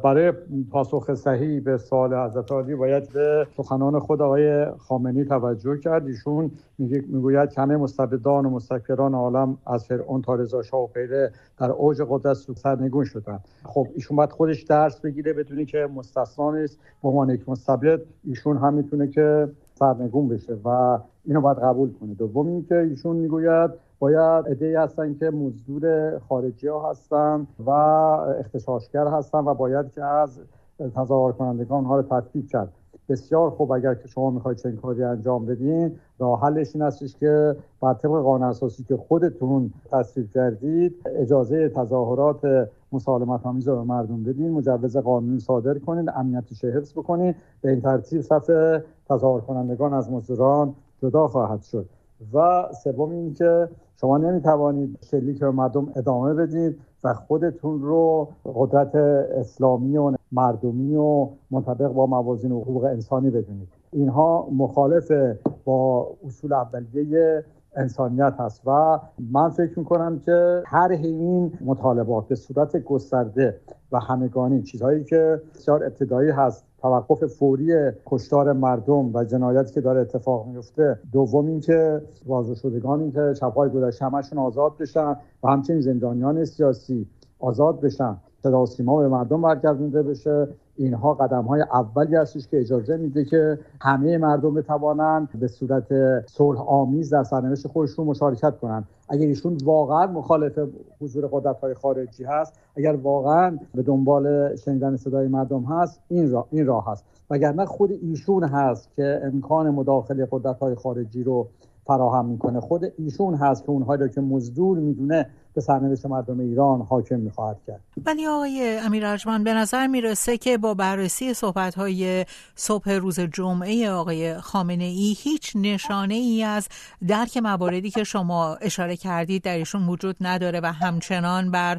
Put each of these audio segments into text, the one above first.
برای پاسخ صحیح به سوال حضرت عالی باید به سخنان خود آقای خامنه‌ای توجه کرد. ایشون میگوید که همه مستبدان و مستکبران عالم از فرعون تا رضا شاه و غیره در اوج قدرت سرنگون شدن. خب ایشون باید خودش درس بگیره، بدونی که مستثنا نیست. به عنوان یک مستبد ایشون هم میتونه که سرنگون بشه و اینو باید قبول کنه. دوم اینکه ایشون میگوید باید عده‌ای هستن که مزدور خارجی‌ها هستن و اغتشاشگر هستن و باید که از تظاهر کنندگان ها رو تطبیق کرد. بسیار خوب، اگر که شما میخواید چنین کاری انجام بدین، راه حلش این هستش که بر طبق قانون اساسی که خودتون تصویب کردید اجازه تظاهرات مسالمت آمیز رو به مردم بدین، مجوز قانونی صادر کنین، امنیتش حفظ بکنین. به این ترتیب صف تظاهر کنندگان از مزدوران جدا خواهد شد. و سوم این که شما نمیتوانید شلیک به مردم ادامه بدید و خودتون رو قدرت اسلامی و مردمی و منطبق با موازین حقوق انسانی بدونید. اینها مخالف با اصول اولیه انسانیت هست و من فکر میکنم که هر این مطالبات به صورت گسترده و همگانی، چیزهایی که بسیار ابتدایی هست، توقف فوری کشتار مردم و جنایاتی که داره اتفاق میفته، دوم این که بازداشتگانی که شب‌های گذشته همشون آزاد بشن و همچنین زندانیان سیاسی آزاد بشن، صدا و سیما به مردم برگردونده بشه، اینها قدم‌های اولی هستش که اجازه میده که همه مردم بتوانند به صورت صلح آمیز در سرنوشت خودشون مشارکت کنند. اگر ایشون واقعا مخالف حضور قدرت‌های خارجی هست، اگر واقعا به دنبال شنیدن صدای مردم هست، این راه هست. وگرنه خود ایشون هست که امکان مداخله قدرت‌های خارجی رو فراهم میکنه. خود ایشون هست که اونهایی رو که مزدور میدونه به سرنوشت مردم ایران حاکم میخواهد کرد. ولی آقای امیر ارجمند، به نظر میرسه که با بررسی صحبت‌های صبح روز جمعه آقای خامنه‌ای هیچ نشانه‌ای از درک مواردی که شما اشاره کردید در ایشون وجود نداره و همچنان بر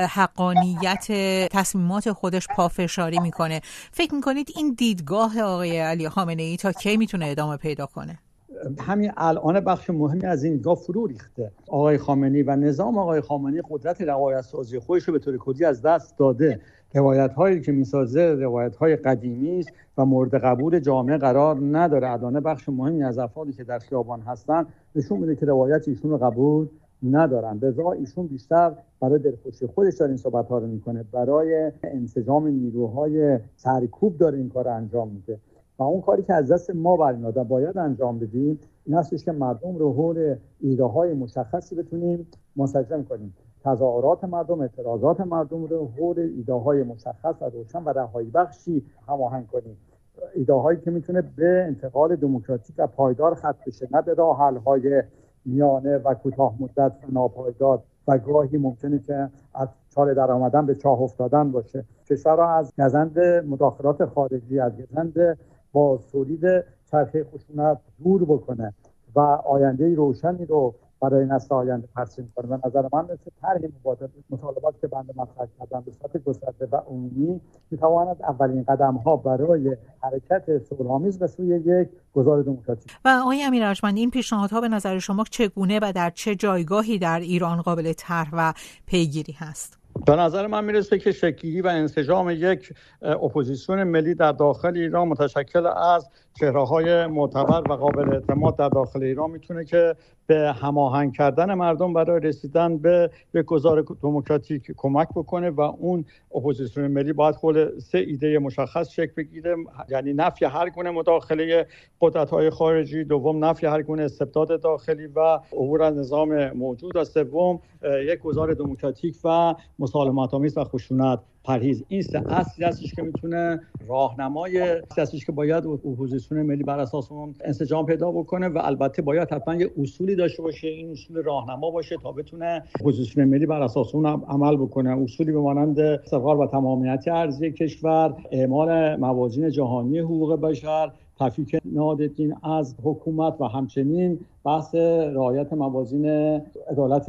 حقانیت تصمیمات خودش پافشاری میکنه. فکر میکنید این دیدگاه آقای علی خامنه‌ای تا کی میتونه ادامه پیدا کنه؟ همین الان بخش مهمی از این دیدگاه فرو ریخته. آقای خامنه‌ای و نظام آقای خامنه‌ای قدرت روایت سازی خودش رو به طور کلی از دست داده. روایت هایی که میسازه روایت های قدیمی است و مورد قبول جامعه قرار نداره. الان بخش مهمی از افرادی که در خیابان هستن نشون میده که روایت ایشون رو قبول ندارن. لذا ایشون بیشتر برای دلخوشی خودش داره این صحبت ها رو میکنه، برای انسجام نیروهای سرکوب داره این کار انجام میده. و اون کاری که از دست ما برمیاد و باید انجام بدیم این هستش که مردم رو حول ایده‌های مشخصی بتونیم منسجم کنیم. تظاهرات مردم، اعتراضات مردم رو حول ایده‌های مشخص و روشن و رهایی بخشی هماهنگ کنیم. ایده‌هایی که میتونه به انتقال دموکراتیک و پایدار ختم بشه، نه به راه حل‌های میانه و کوتاه مدت و ناپایدار و گاهی ممکنه که از چاله در آمدن به چاه افتادن باشه. کشور را از گزند مداخلات خارجی، از گزند با تولید چرخه خشونت دور بکنه و آینده روشنی رو برای نسل آینده ترسیم کنه. به نظر من مثل طرح مطالبات که بنده مطرح کردم به صورت گسترده و عمومی میتواند اولین قدم ها برای حرکت صلح‌آمیز به سوی یک گذار دموکراتیک. و آقای امیر ارجمند، این پیشنهادها به نظر شما چگونه و در چه جایگاهی در ایران قابل طرح و پیگیری هست؟ به نظر من میرسه که شکلی و انسجام یک اپوزیسیون ملی در داخل ایران متشکل از چهره‌های معتبر و قابل اعتماد در داخل ایران میتونه که به هماهنگ کردن مردم برای رسیدن به یک گذار دموکراتیک کمک بکنه و اون اپوزیسیون ملی باید خود 3 ایده مشخص شکل بگیره. یعنی نفی هر گونه مداخله قدرت‌های خارجی، دوم نفی هر گونه استبداد داخلی و عبور از نظام موجود، و سوم یک گذار دموکراتیک و مسالمت‌آمیز و خشونت پرهیز. این 3 اصلی هستش که میتونه راهنمای هستش که باید اپوزیسیون ملی بر اساس اون انسجام پیدا بکنه و البته باید حتما یه اصولی داشته باشه، این اصول راهنما باشه تا بتونه اپوزیسیون ملی بر اساس اون عمل بکنه. اصولی به مانند استقرار و تمامیت ارضی کشور، اعمال موازین جهانی حقوق بشر، تفکیک نهادالدین از حکومت و همچنین بحث رعایت موازین عدالت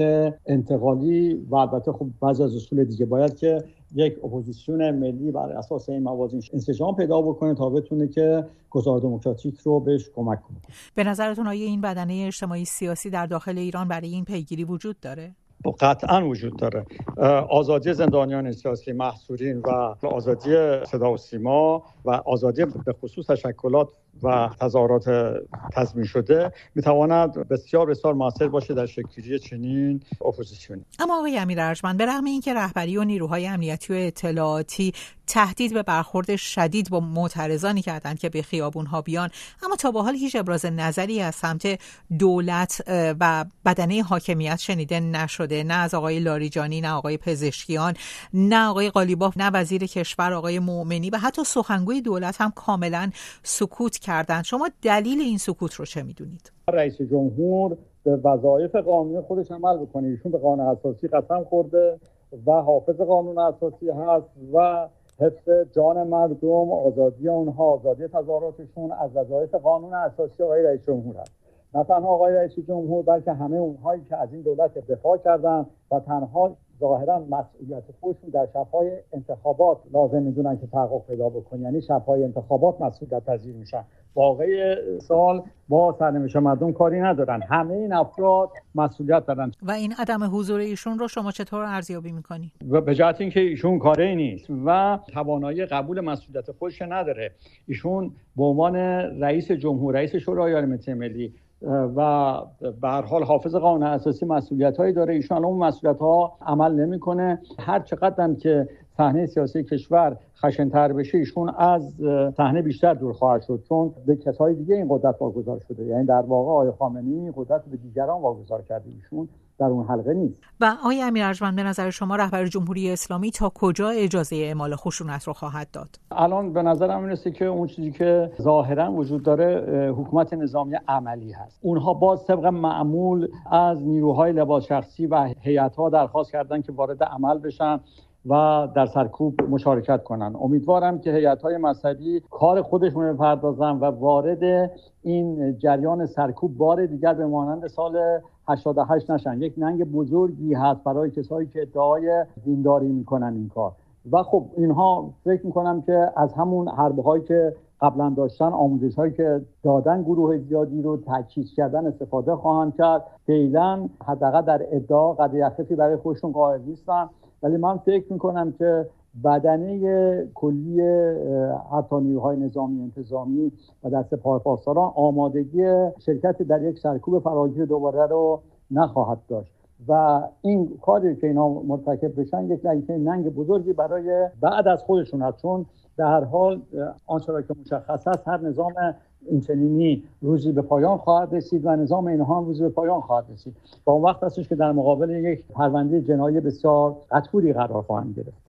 انتقالی و البته خب بعضی از اصول دیگه. باید که یک اپوزیسیون ملی بر اساس این موازین انسجام پیدا بکنه تا بتونه که گذار دموکراتیک رو بهش کمک کنه. به نظرتون آیا این بدنه اجتماعی سیاسی در داخل ایران برای این پیگیری وجود داره؟ قطعا وجود داره. آزادی زندانیان سیاسی، محصورین و آزادی صدا و سیما و آزادی به خصوص تشکلات و تظاهرات تضمین شده میتواند بسیار بسیار موثر باشه در شکل‌گیری چنین اپوزیسیونی. اما آقای امیر ارجمند، به رغم اینکه رهبری و نیروهای امنیتی و اطلاعاتی تهدید به برخورد شدید با معترضانی کردند که به خیابون‌ها بیان، اما تا به حال هیچ ابراز نظری از سمت دولت و بدنه حاکمیت شنیده نشده، نه از آقای لاریجانی، نه آقای پزشکیان، نه آقای قالیباف، نه وزیر کشور آقای مومنی و حتی سخنگوی دولت هم کاملا سکوت کردند. شما دلیل این سکوت رو چه می‌دونید؟ رئیس جمهور به وظایف قانونی خودش عمل بکنه. ایشون به قانون اساسی قسم خورده و حافظ قانون اساسی هست و حفظ جان مردم، آزادی اونها، آزادی تظاهراتشون از وظایف قانون اساسی آقای رئیس جمهور هست. نه تنها آقای رئیس جمهور بلکه همه اونهایی که از این دولت دفاع کردن و تنها ظاهرا مسئولیت خودشون در شب‌های انتخابات لازم میدونن که تحقق پیدا بکنه، یعنی شب‌های انتخابات مسئولیت پذیر میشن. واقعی سال با سرنوشت مردم کاری ندارن. همه این افراد مسئولیت دارن. و این عدم حضور ایشون رو شما چطور ارزیابی میکنی؟ و به جهت اینکه ایشون کاری نیست و توانایی قبول مسئولیت خودش نداره. ایشون به عنوان رئیس جمهور، رئیس شورای ملی ملی و به هر حال حافظ قانون اساسی مسئولیت‌هایی داره. ایشون اون مسئولیت‌ها عمل نمی‌کنه. هر چقدر هم که صحنه سیاسی کشور خشن‌تر بشه، ایشون از صحنه بیشتر دور خواهد شد، چون به کسای دیگه این قدرت واگذار شده. یعنی در واقع آقای خامنه‌ای قدرت به دیگران واگذار کرده، ایشون در اون حلقه نیست. و آقای امیر ارجمند، به نظر شما رهبر جمهوری اسلامی تا کجا اجازه اعمال خشونت رو خواهد داد؟ الان به نظرم میرسه که اون چیزی که ظاهرا وجود داره حکومت نظامی عملی هست. اونها باز طبق معمول از نیروهای لباس شخصی و هیئت‌ها درخواست کردن که وارد عمل بشن و در سرکوب مشارکت کنن. امیدوارم که هیئت‌های مذهبی کار خودشون رو بپردازن و وارد این جریان سرکوب بار دیگر به مانند سال 88 نشن. یک ننگ بزرگی هست برای کسایی که ادعای دینداری میکنن این کار. و خب اینها فکر میکنم که از همون حربهایی که قبلا داشتن، آموزش‌هایی که دادن گروه زیادی رو تاکید کردن استفاده خواهند کرد. فعلا حداقل در ادعا قدر یخفی برای خودشون قائل نیستن، ولی من فکر میکنم که بدنه کلی حتی نیروهای نظامی انتظامی و دست پاسداران آمادگی شرکت در یک سرکوب فراگیر دوباره رو نخواهد داشت و این کاری که اینا مرتکب بشن یک ننگ بزرگی برای بعد از خودشون هست، چون در هر حال آنچه را که مشخص است هر نظام اینچنینی روزی به پایان خواهد رسید و نظام اینها هم روزی به پایان خواهد رسید. با اون وقت هستش که در مقابل یک پرونده جنایی بسیار قطوری قرار خواهند گرفت.